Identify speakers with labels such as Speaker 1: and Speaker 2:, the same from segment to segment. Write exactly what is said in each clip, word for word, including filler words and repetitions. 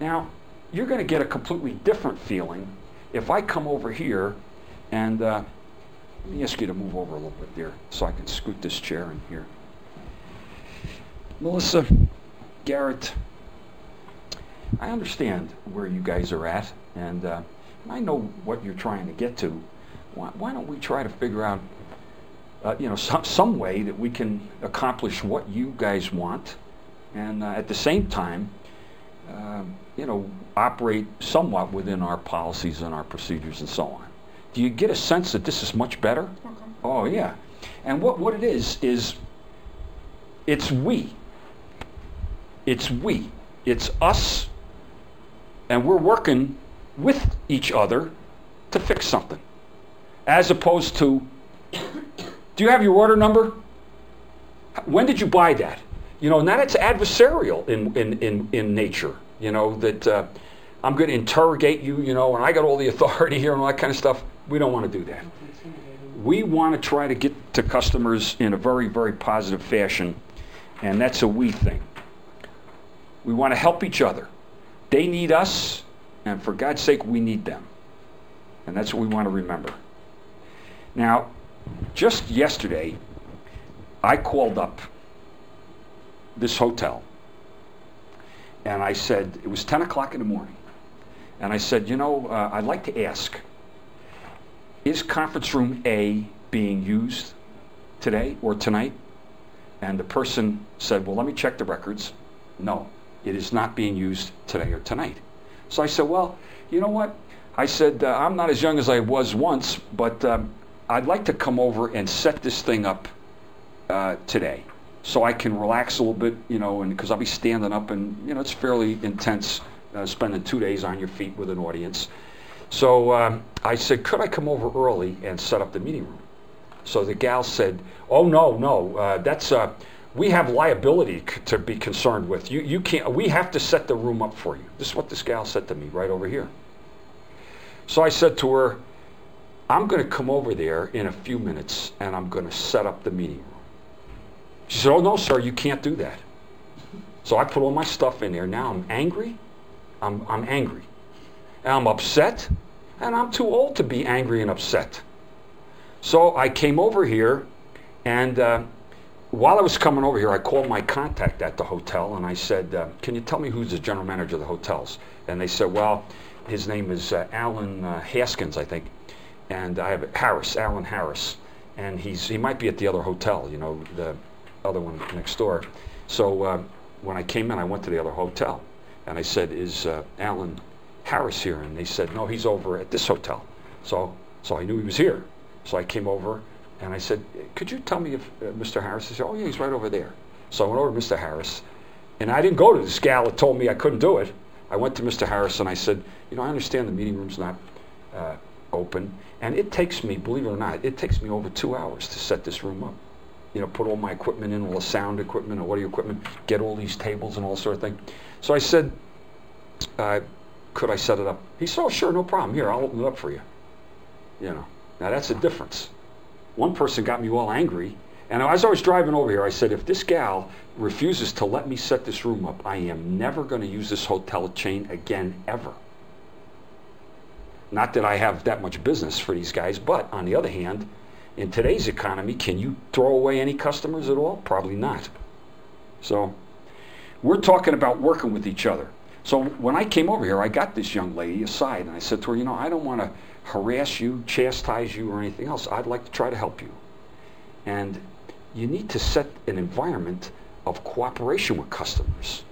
Speaker 1: Now, you're going to get a completely different feeling if I come over here and uh, let me ask you to move over a little bit there so I can scoot this chair in here. Melissa, Garrett, I understand where you guys are at, and uh, I know what you're trying to get to. Why, why don't we try to figure out, uh, you know, some, some way that we can accomplish what you guys want, and uh, at the same time, uh, you know, operate somewhat within our policies and our procedures and so on. Do you get a sense that this is much better?
Speaker 2: Okay.
Speaker 1: Oh, yeah. And what, what it is, is it's we. It's we. It's us, and we're working with each other to fix something. As opposed to, do you have your order number? When did you buy that? You know, now that's adversarial in, in, in, in nature, you know, that uh, I'm going to interrogate you, you know, and I got all the authority here and all that kind of stuff. We don't want to do that. We want to try to get to customers in a very, very positive fashion, and that's a we thing. We want to help each other. They need us, and for God's sake, we need them. And that's what we want to remember. Now, just yesterday, I called up this hotel, and I said, it was ten o'clock in the morning, and I said, you know, uh, I'd like to ask, is conference room A being used today or tonight? And the person said, well, let me check the records. No, it is not being used today or tonight. So I said, well, you know what? I said, uh, I'm not as young as I was once, but um, I'd like to come over and set this thing up uh, today so I can relax a little bit, you know, and because I'll be standing up and, you know, it's fairly intense uh, spending two days on your feet with an audience. So um, I said, could I come over early and set up the meeting room? So the gal said, oh, no, no, uh, that's, uh, we have liability c- to be concerned with. You, you can't, we have to set the room up for you. This is what this gal said to me right over here. So I said to her, I'm going to come over there in a few minutes and I'm going to set up the meeting room. She said, oh, no, sir, you can't do that. So I put all my stuff in there. Now I'm angry. I'm, I'm angry. And I'm upset. And I'm too old to be angry and upset. So I came over here, and uh, while I was coming over here, I called my contact at the hotel, and I said, uh, can you tell me who's the general manager of the hotels? And they said, well, his name is uh, Alan uh, Haskins, I think. And I have Harris, Alan Harris. And he's he might be at the other hotel, you know, the other one next door. So uh, when I came in, I went to the other hotel. And I said, is uh, Alan Harris here? And they said, no, he's over at this hotel. So so I knew he was here. So I came over, and I said, could you tell me if uh, Mister Harris? He said, oh, yeah, he's right over there. So I went over to Mister Harris, and I didn't go to this gal that told me I couldn't do it. I went to Mister Harris, and I said, you know, I understand the meeting room's not uh, open, and it takes me, believe it or not, it takes me over two hours to set this room up. You know, put all my equipment in, all the sound equipment, or audio equipment, get all these tables and all sort of thing. So I said, uh, could I set it up? He said, oh, sure, no problem. Here, I'll open it up for you. You know. Now that's a difference. One person got me all angry, and as I was driving over here, I said, if this gal refuses to let me set this room up, I am never going to use this hotel chain again, ever. Not that I have that much business for these guys, but on the other hand, in today's economy, can you throw away any customers at all? Probably not. So we're talking about working with each other. So when I came over here, I got this young lady aside, and I said to her, you know, I don't want to harass you, chastise you, or anything else. I'd like to try to help you. And you need to set an environment of cooperation with customers.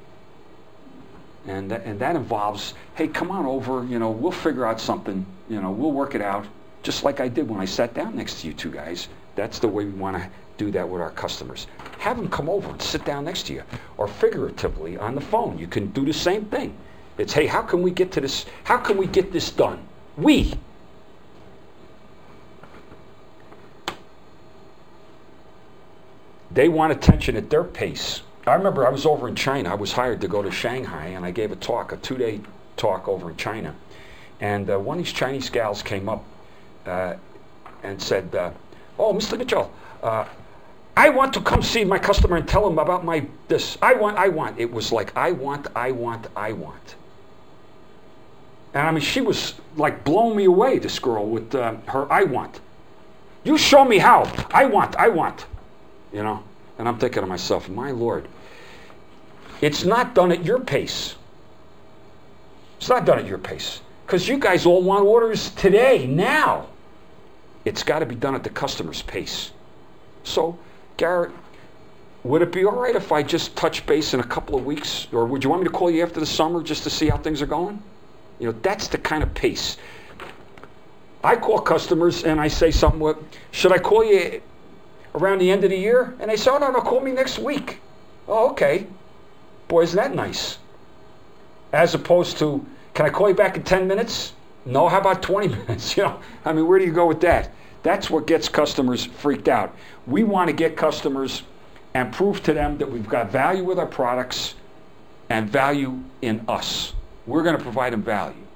Speaker 1: And that, and that involves, hey, come on over, you know, we'll figure out something, you know, we'll work it out, just like I did when I sat down next to you two guys. That's the way we want to do that with our customers. Have them come over and sit down next to you, or figuratively on the phone. You can do the same thing. It's, hey, how can we get to this, how can we get this done? We. They want attention at their pace. I remember I was over in China. I was hired to go to Shanghai, and I gave a talk, a two-day talk over in China. And uh, one of these Chinese gals came up uh, and said, uh, oh, Mister Mitchell, uh, I want to come see my customer and tell him about my this. I want, I want. It was like, I want, I want, I want. And I mean, she was like blowing me away, this girl, with uh, her I want. You show me how. I want, I want. You know? And I'm thinking to myself, my Lord, it's not done at your pace. It's not done at your pace. Because you guys all want orders today, now. It's got to be done at the customer's pace. So, Garrett, would it be all right if I just touch base in a couple of weeks? Or would you want me to call you after the summer just to see how things are going? You know, that's the kind of pace. I call customers and I say something, well, should I call you around the end of the year? And they say, oh, no, no, call me next week. Oh, okay. Boy, isn't that nice? As opposed to, can I call you back in ten minutes? No, how about twenty minutes? You know, I mean, where do you go with that? That's what gets customers freaked out. We want to get customers and prove to them that we've got value with our products and value in us. We're going to provide them value.